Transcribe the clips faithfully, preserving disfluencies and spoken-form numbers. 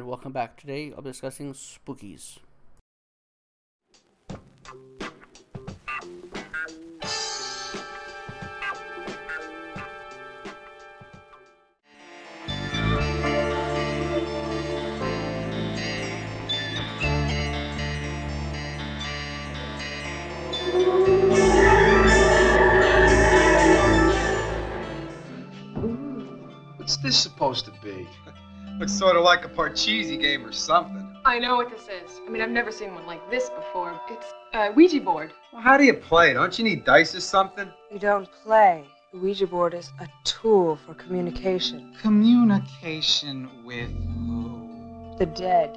welcome back. Today I'll be discussing Spookies. What's this supposed to be? Looks sort of like a Parcheesi game or something. I know what this is. I mean, I've never seen one like this before. It's a Ouija board. Well, how do you play? Don't you need dice or something? You don't play. The Ouija board is a tool for communication. Communication with who? The dead.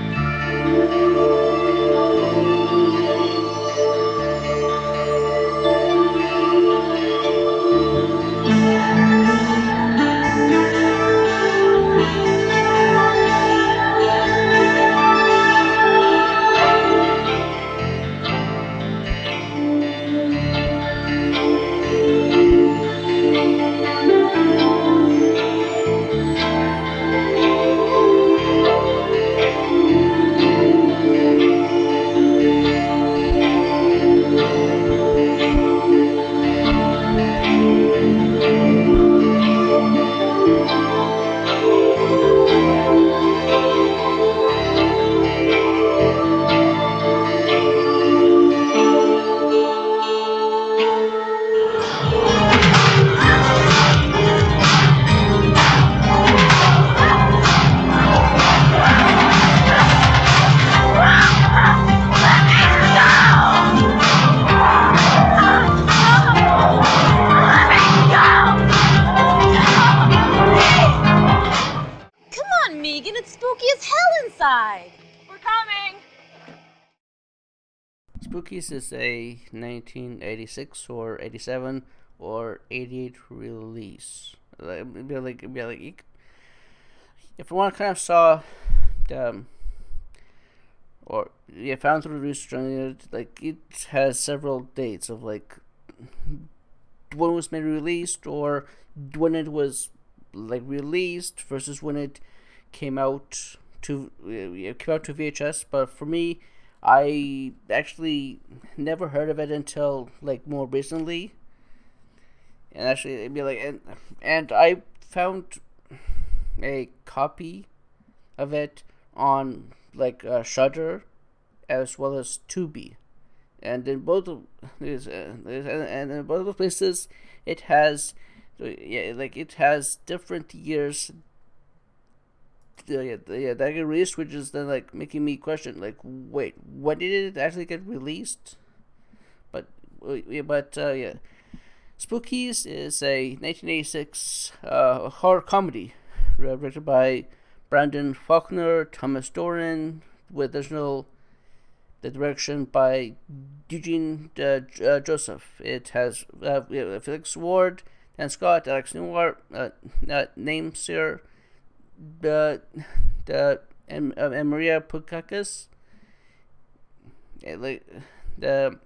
Spookies is a nineteen eighty-six or eighty-seven or eighty-eight release. Like, it'd be like, it'd be like if one kind of saw the, or yeah, found through research on it, like it has several dates of like when it was made released or when it was like released versus when it came out to it came out to V H S. But for me, I actually never heard of it until like more recently, and actually it'd be like and and I found a copy of it on like uh, Shudder as well as Tubi, and in both of these uh, and in both of those places it has yeah like it has different years. Yeah, yeah, that get released, which is then like making me question, like, wait, when did it actually get released? But, yeah, but uh, yeah, Spookies is a nineteen eighty-six uh, horror comedy written by Brandon Faulkner, Thomas Doran, with additional the direction by Eugene uh, uh, Joseph. It has uh, Felix Ward, Dan Scott, Alex Newhart, uh, uh, names here. The the and, uh, and Maria Pukakis, yeah, like the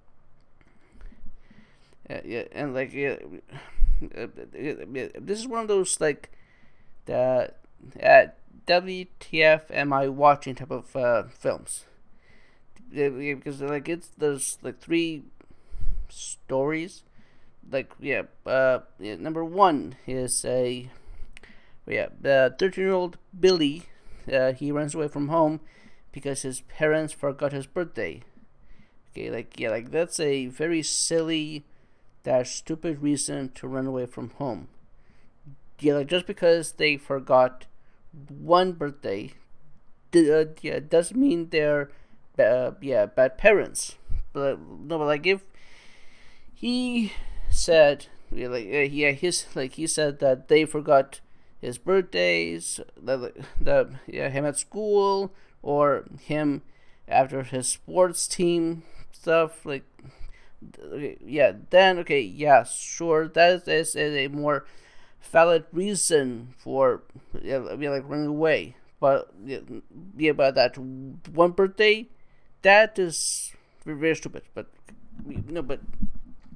uh, yeah, and like yeah, uh, this is one of those like the uh, W T F am I watching type of uh, films, yeah, because like it's there's like three stories, like yeah, uh, yeah, number one is a Yeah, the thirteen-year-old Billy, uh, he runs away from home because his parents forgot his birthday. Okay, like yeah, like that's a very silly, that stupid reason to run away from home. Yeah, like just because they forgot one birthday, uh, yeah, doesn't mean they're uh, yeah bad parents. But no, but like if he said, yeah, like uh, yeah, his like he said that they forgot his birthdays, the, the yeah, him at school, or him after his sports team stuff, like yeah, then okay, yeah, sure, that is, is a more valid reason for yeah, like running away. But yeah, yeah, but that one birthday, that is very, very stupid. But no, but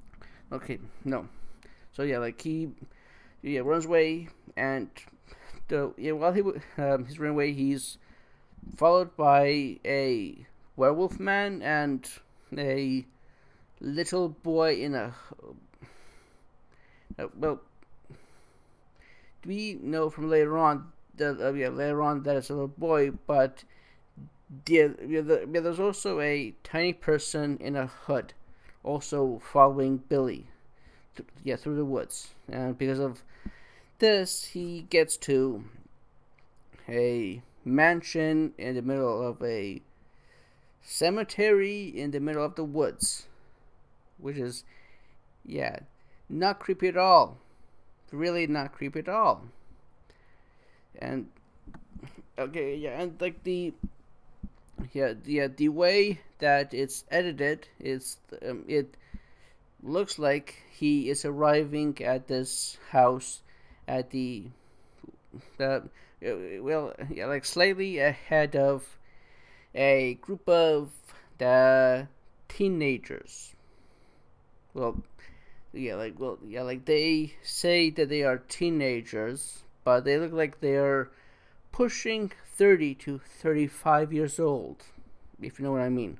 okay, no. So yeah, like he yeah runs away, and the yeah, while he w- um, he's running away, he's followed by a werewolf man and a little boy in a uh, well. We know from later on that uh, yeah, later on that it's a little boy, but yeah, yeah, the, yeah, there's also a tiny person in a hood, also following Billy, th- yeah, through the woods, and because of this, he gets to a mansion in the middle of a cemetery in the middle of the woods, which is, yeah, not creepy at all. Really not creepy at all. And okay, yeah, and like the yeah, yeah, the way that it's edited is um, it looks like he is arriving at this house at the uh, well, yeah, like slightly ahead of a group of the teenagers. Well, yeah, like well, yeah, like they say that they are teenagers, but they look like they're pushing thirty to thirty-five years old, if you know what I mean.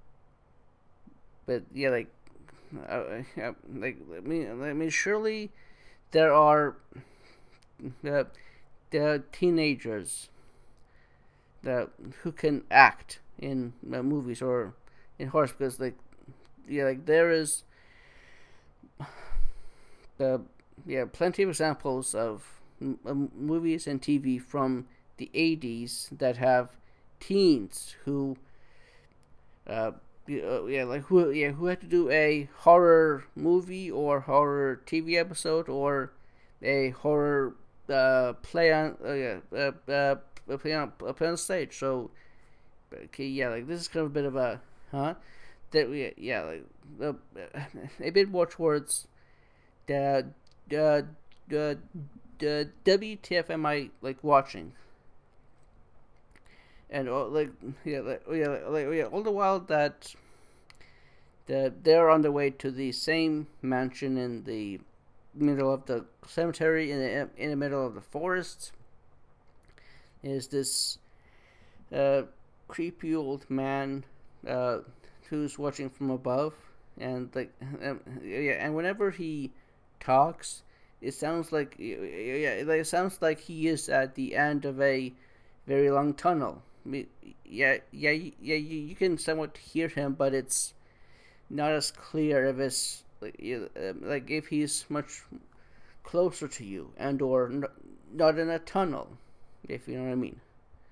But yeah, like, uh, yeah, like let me, let me. Surely, there are uh, the teenagers that who can act in uh, movies or in horror, because like, yeah, like there is. Uh, yeah, plenty of examples of m- m- movies and T V from the eighties that have teens who, uh, uh, yeah, like who, yeah, who had to do a horror movie or horror T V episode or a horror uh, play on, uh, yeah, uh, uh, play on, uh, play on stage. So, okay, yeah, like this is kind of a bit of a, huh? That we, yeah, like uh, a bit more towards. The the the the W T F am I like watching? And uh, like yeah like yeah like yeah all the while that the they're on their way to the same mansion in the middle of the cemetery in the in the middle of the forest is this uh, creepy old man uh, who's watching from above, and like um, yeah and whenever he talks, it sounds like yeah, it sounds like he is at the end of a very long tunnel. I mean, yeah, yeah, yeah. You, you can somewhat hear him, but it's not as clear if it's like, like if he's much closer to you and or not in a tunnel, if you know what I mean.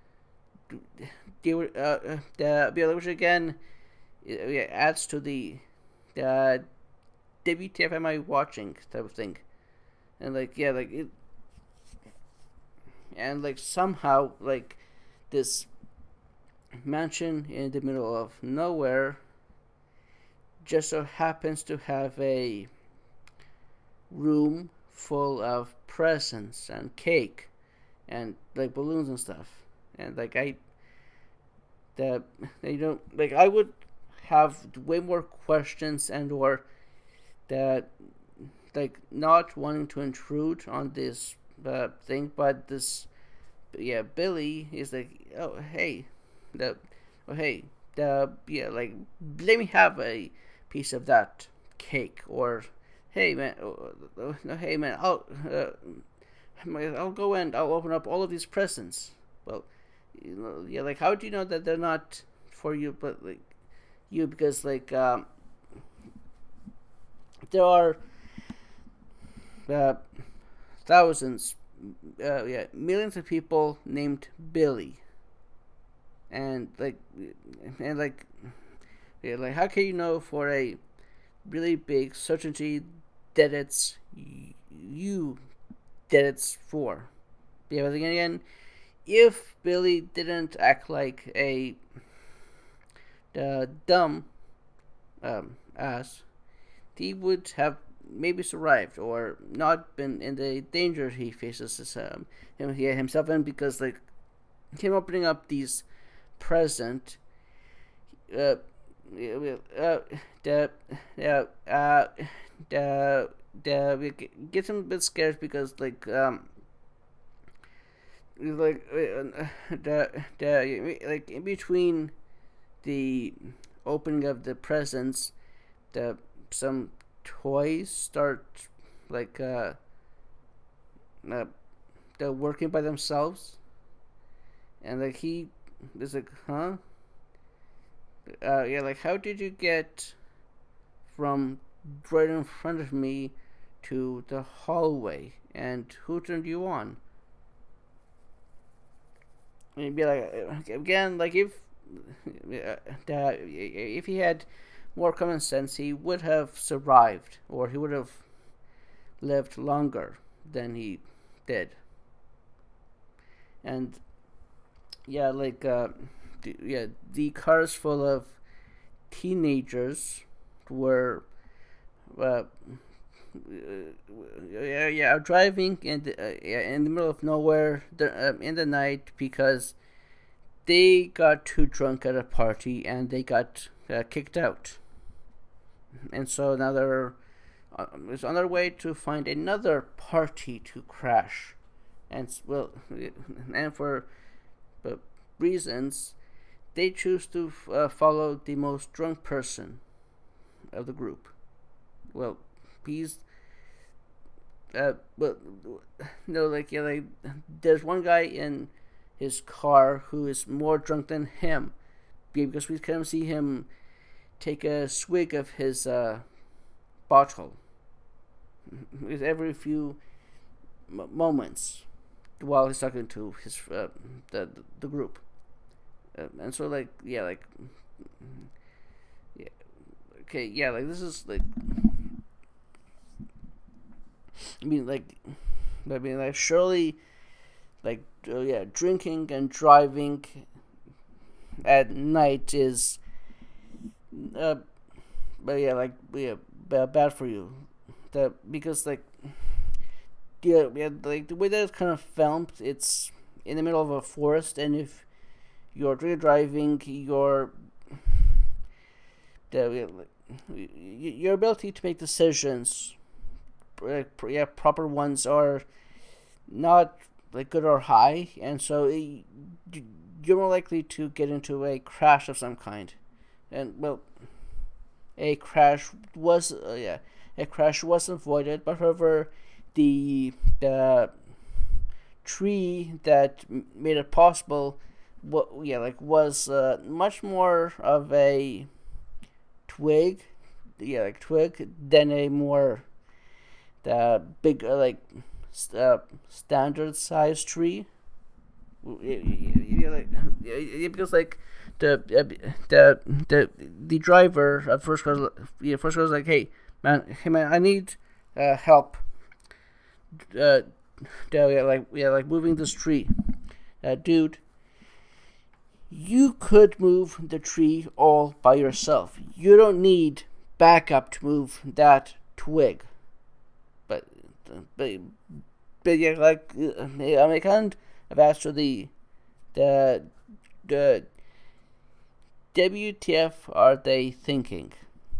The uh, the which again adds to the the W T F am I watching type of thing, and like yeah, like it, and like somehow like this mansion in the middle of nowhere just so happens to have a room full of presents and cake and like balloons and stuff, and like I that they don't like I would have way more questions and or that like not wanting to intrude on this uh, thing, but this yeah Billy is like, oh hey the oh hey the yeah like let me have a piece of that cake, or hey man oh, oh, hey man I'll uh, I'll go and I'll open up all of these presents. Well, you know, yeah, like how do you know that they're not for you, but like you, because like um there are uh, thousands, uh, yeah, millions of people named Billy, and like, and like, yeah, like, how can you know for a really big certainty that it's you that it's for? Yeah, but again, if Billy didn't act like a uh, dumb um, ass, he would have maybe survived or not been in the danger he faces as, um, him, he, himself in, because like him opening up these present uh, uh, the uh, uh, the the gets him a bit scared because like um like uh, the the like in between the opening of the presents, the some toys start like uh, uh they're working by themselves, and like he is like, huh? Uh, yeah, like how did you get from right in front of me to the hallway, and who turned you on? And you'd be like, again, like if uh, if he had more common sense, he would have survived, or he would have lived longer than he did. And yeah, like uh, the, yeah, the cars full of teenagers were uh, yeah, yeah, driving in the, uh, yeah, in the middle of nowhere the, um, in the night because they got too drunk at a party and they got uh, kicked out. And so now they're uh, is on their way to find another party to crash. And well, and for uh, reasons, they choose to uh, follow the most drunk person of the group. Well, he's uh, well, no, like yeah, like there's one guy in his car who is more drunk than him, because we kind of see him take a swig of his uh, bottle with every few m- moments while he's talking to his uh, the the group, uh, and so like yeah, like yeah, okay, yeah, like this is like. I mean, like, I mean, like, surely, like, uh, yeah, drinking and driving at night is, uh, but yeah, like, yeah, bad for you. That because like, yeah, yeah, like the way that it's kind of filmed, it's in the middle of a forest, and if you're driving, your the your ability to make decisions. Yeah, proper ones are not like good or high, and so it, you're more likely to get into a crash of some kind. And well, a crash was uh, yeah, a crash was avoided, but however, the the tree that made it possible, what yeah, like was uh, much more of a twig, yeah, like twig than a more the big uh, like uh, standard size tree. You like because like the the the the driver at first was yeah, first was like, hey man, hey man, I need uh, help. Uh, yeah, like yeah, like moving this tree, uh, dude. You could move the tree all by yourself. You don't need backup to move that twig. But, but, but yeah, like I mean, I kind of asked for the, the, the, W T F are they thinking?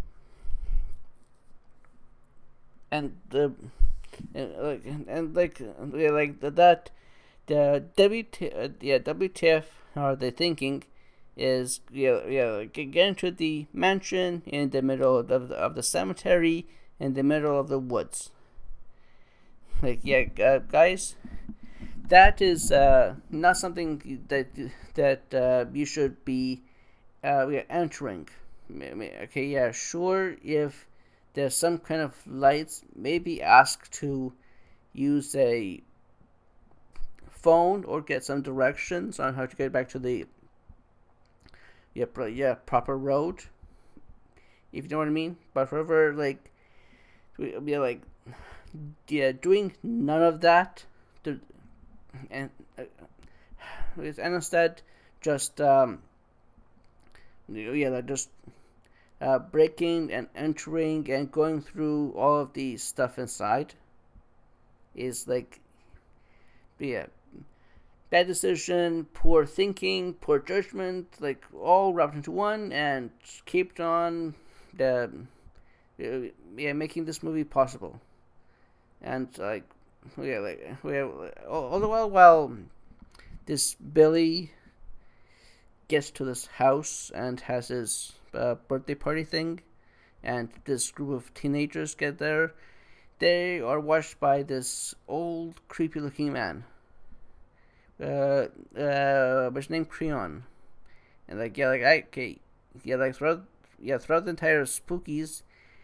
And the, and like, and like, yeah, like that, the W T, uh, yeah, W T F are they thinking? Is yeah, yeah, like, get into the mansion in the middle of the, of the cemetery in the middle of the woods. Like yeah, uh, guys, that is uh, not something that that uh, you should be uh, entering. Okay, yeah, sure. If there's some kind of lights, maybe ask to use a phone or get some directions on how to get back to the yeah, pro- yeah proper road. If you know what I mean. But however, like, yeah, like. Yeah, doing none of that, to, and uh, and instead just um, yeah, like just uh, breaking and entering and going through all of the stuff inside is like yeah, bad decision, poor thinking, poor judgment, like all wrapped into one, and kept on the yeah making this movie possible. And like, yeah, like we have all the while while this Billy gets to this house and has his uh, birthday party thing, and this group of teenagers get there. They are watched by this old, creepy-looking man, uh, uh, which named Creon, and like yeah, like I okay, yeah, like throughout yeah throughout the entire Spookies,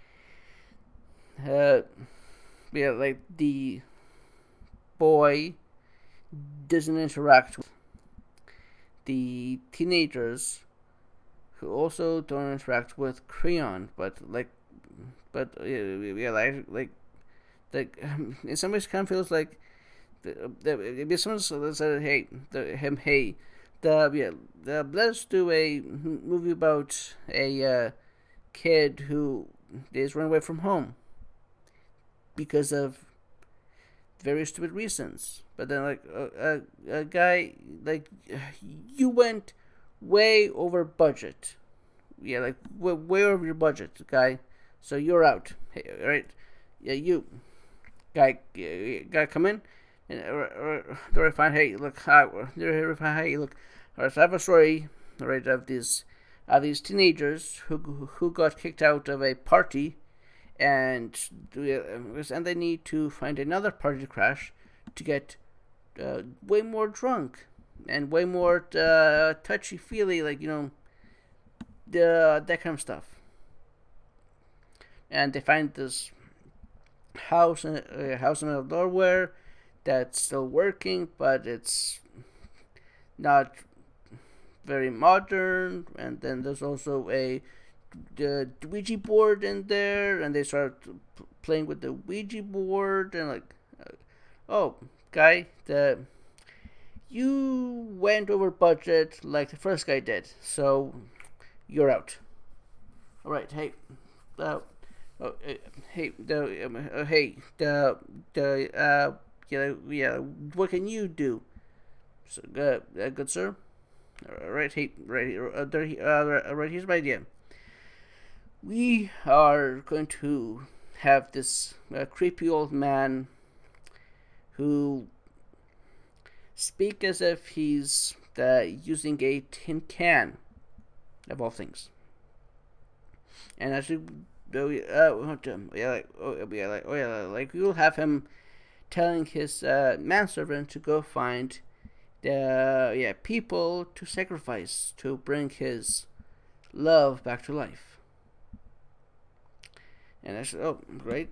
uh, yeah, like the boy doesn't interact with the teenagers, who also don't interact with Creon, but like, but uh, yeah, like like like um, in some ways, kind of feels like the, the, if someone said, "Hey, the, him, hey, the yeah, the, let's do a movie about a uh, kid who is run away from home because of very stupid reasons." But then, like a, a, a guy like you went way over budget, yeah, like way, way over your budget, guy. So you're out. Hey, all right, yeah, you guy, guy, come in. And or, or, fine. Hey, look, hi, hey, look. All right, so I have a story, right, of these, of these teenagers who who got kicked out of a party, and and they need to find another party to crash to get uh, way more drunk and way more uh, touchy feely, like you know, the that kind of stuff. And they find this house in a uh, house in the middle of nowhere that's still working, but it's not very modern. And then there's also a the Ouija board in there, and they start p- playing with the Ouija board, and like, uh, oh, guy, the you went over budget like the first guy did, so you're out. All right, hey, uh, oh, uh, hey, the um, uh, hey, the the uh. Yeah, yeah. What can you do? So, uh, uh, good sir. Uh, right, hey, right, uh, there, uh, right. Here's my idea. We are going to have this uh, creepy old man who speak as if he's uh, using a tin can, of all things. And actually, uh, uh, yeah, like, oh, yeah, like, oh yeah, like we will have him telling his uh, manservant to go find the yeah people to sacrifice to bring his love back to life. And I said, "Oh, great!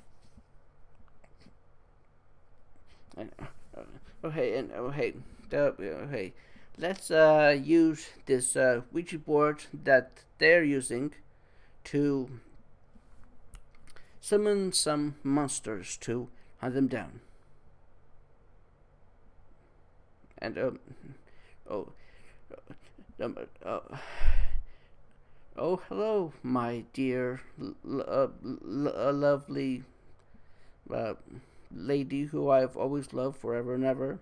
And, uh, oh hey, and oh hey, uh, oh, hey, let's uh, use this uh, Ouija board that they're using to summon some monsters to hunt them down." And um, oh, um, uh, oh, hello, my dear, l- uh, l- uh, lovely uh, lady who I've always loved forever and ever.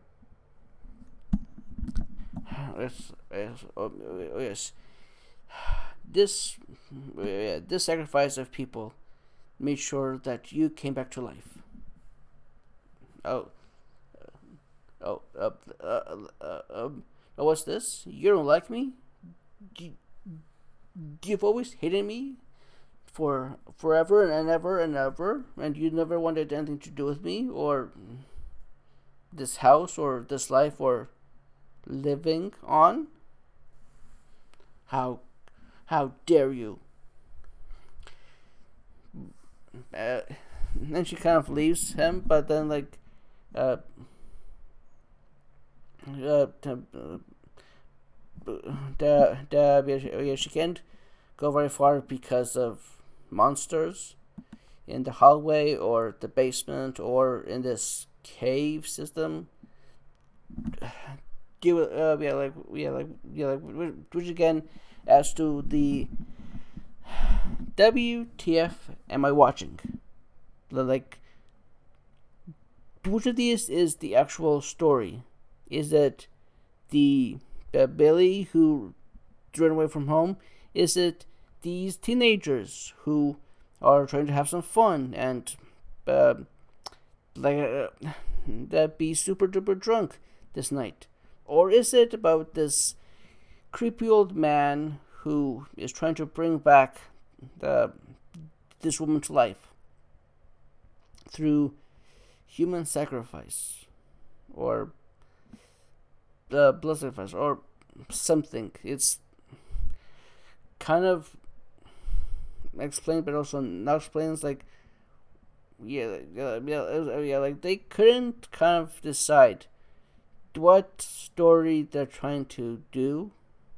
Yes, yes, oh, yes. This, uh, this sacrifice of people made sure that you came back to life. Oh, uh, oh, uh, uh, uh, um, oh, what's this? You don't like me? You, you've always hated me for forever and ever and ever, and you never wanted anything to do with me, or this house, or this life, or living on? How, how dare you? Uh, and then she kind of leaves him, but then like, uh, uh, the, the, the, yeah, she can't go very far because of monsters in the hallway or the basement or in this cave system. Give uh, yeah, like yeah, like yeah, like which again, as to the W T F am I watching? Like, which of these is the actual story? Is it the uh, Billy who ran away from home? Is it these teenagers who are trying to have some fun and uh, like uh, that be super duper drunk this night? or is it about this creepy old man who is trying to bring back the this woman to life through human sacrifice, or uh, blood sacrifice, or something? It's kind of explained, but also not explained. It's like, yeah, yeah, yeah, yeah, like they couldn't kind of decide what story they're trying to do.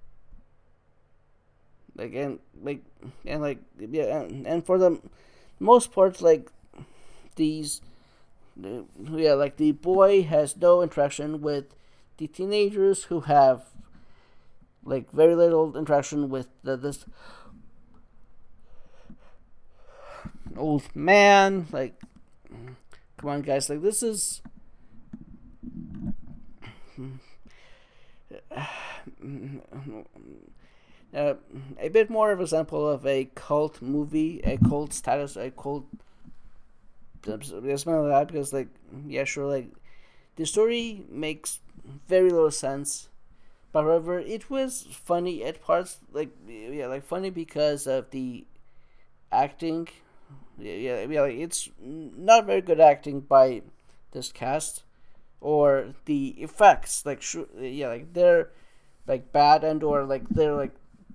Like and like and like yeah, and, and for the most part, like these, yeah, like the boy has no interaction with the teenagers, who have like very little interaction with the, this old man. Like, come on, guys, like this is uh, a bit more of an example of a cult movie, a cult status, a cult something like that. Because, like, yeah, sure, like the story makes very little sense, but however, it was funny at parts. Like, yeah, like funny because of the acting. Yeah, yeah, like it's not very good acting by this cast, or the effects. Like, sh- yeah, like they're like bad, and or like they're like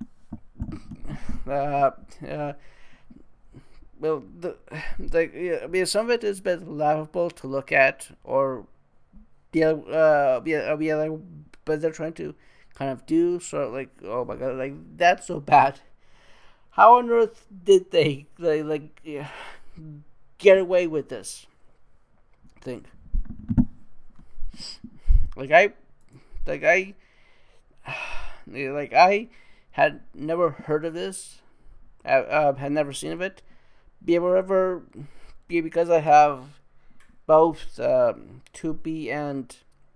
uh, uh well, the like yeah, I mean, some of it is a bit laughable to look at, or yeah, uh, yeah, yeah, like, but they're trying to kind of do so. Like, oh my god, like that's so bad. How on earth did they, they like yeah, get away with this thing? Like I, like I, like I had never heard of this. I uh, had never seen of it. Be ever, be because I have both um, Tubi and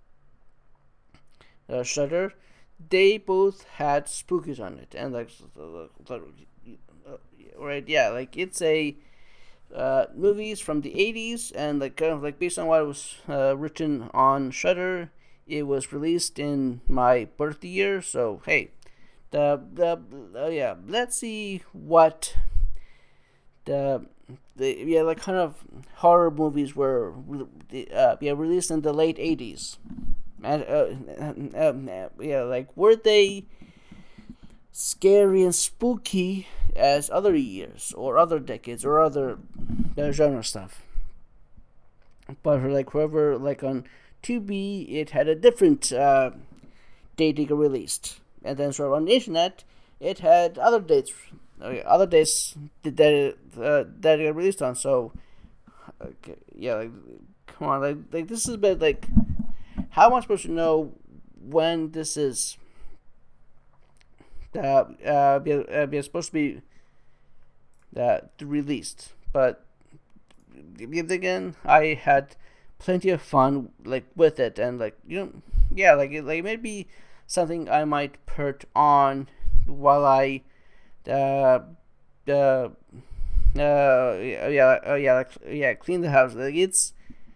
uh, Shudder. They both had spookies on it, and like, uh, right, yeah, like it's a uh, movies from the eighties, and like kind of like based on what was uh, written on Shudder, it was released in my birth year. So hey, the the uh, yeah, let's see what the the yeah like kind of horror movies were uh, yeah released in the late eighties. And, uh, um, yeah, like were they scary and spooky as other years or other decades or other uh, genre stuff? But for like whoever, like on Tubi, it had a different uh, date it got released, and then sort of on the internet, it had other dates, uh, other dates that it, uh, that it got released on. So, okay, yeah, like come on, like like this is a bit like. How am I supposed to know when this is uh, uh, be, uh, be supposed to be uh, released? But again, I had plenty of fun like with it, and like you know, yeah, like it, like maybe something I might put on while I uh uh uh yeah uh, yeah like, yeah clean the house. Like it's.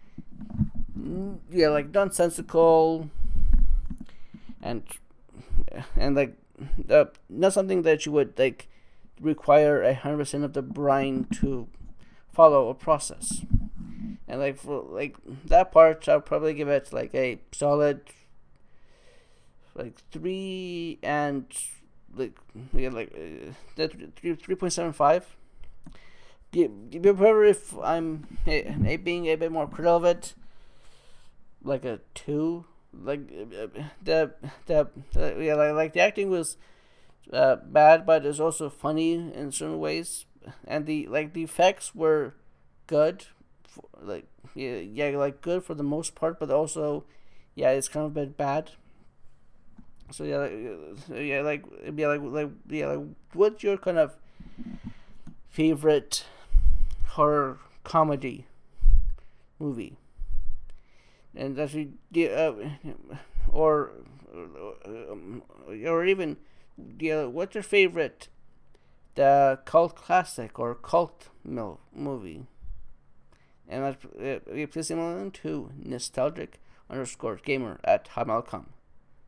Yeah, like nonsensical, and and like uh, not something that you would like require a hundred percent of the brain to follow a process. And like for like that part, I'll probably give it like a solid like three and like yeah like uh, that three three point seven five. However, if I'm a, being a bit more critical of it, like a two, like the the, the yeah, like like the acting was uh, bad, but it's also funny in certain ways, and the like the effects were good, for, like yeah, yeah, like good for the most part, but also yeah, it's kind of a bit bad. So yeah, like, yeah, like yeah, like like yeah, like what's your kind of favorite horror comedy movie? And actually, uh, or, or or even, yeah, what's your favorite, the cult classic or cult mil- movie? And uh, please email to nostalgic underscore gamer at hotmail dot com.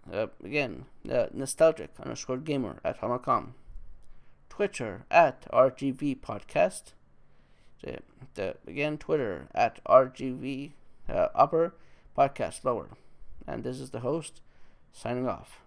Uh, again, uh, nostalgic underscore gamer at hotmail dot com. Twitter at R G V Podcast. The, the, again, Twitter at R G V uh, upper podcast lower. And this is the host signing off.